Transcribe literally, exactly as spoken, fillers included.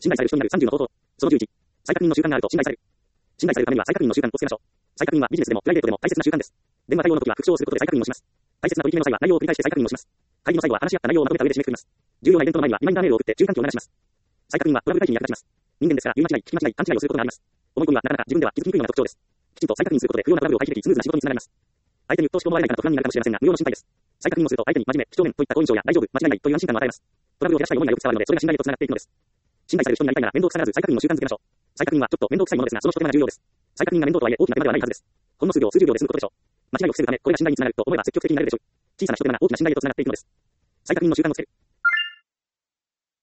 信頼される人になるさんじゅうの方法。そのじゅういち。再確認の習慣があると信頼される。信頼されるためには再確認の習慣をつけましょう。再確認はビジネスでもプライベートでも大切な習慣です。電話対応の時は復唱をすることで再確認をします。大切な取り決めの際は内容を繰り返して再確認をします。会議の最後は話し合った内容をまとめた上で締めくくります。重要なイベントの前にはリマインダーメールを送って注意喚起を流します。再確認はトラブル回避に役立ちます。人間ですから言い間違い、聞き間違い、勘違いをすることがあります。思い込みはなかなか自分では気づきにくいのが特徴です。きちんと再確認することで不要なトラブルを回避できスムーズな仕事につながります。相手に鬱陶しく思われないかなと不安になるかもしれませんが、無用の心配です。再確認をすると相手に真面目、几帳面といった好印象や大丈夫、間違いないという安心感を与えます。トラブルを減らしたい思いがよく伝わるので、それが信頼へとつながっていくのです。信頼される人になりたいなら面倒くさがらず再確認の習慣づけましょう。再確認はちょっと面倒くさいものですが、その一手間が重要です。再確認が面倒とはいえ大きな手間ではないはずです。ほんの数秒、数十秒で済むことでしょう。間違いを防ぐため、これが信頼につながると思えば積極的になれるでしょう。小さな一手間が大きな信頼へとつながっていくのです。再確認の習慣をつける。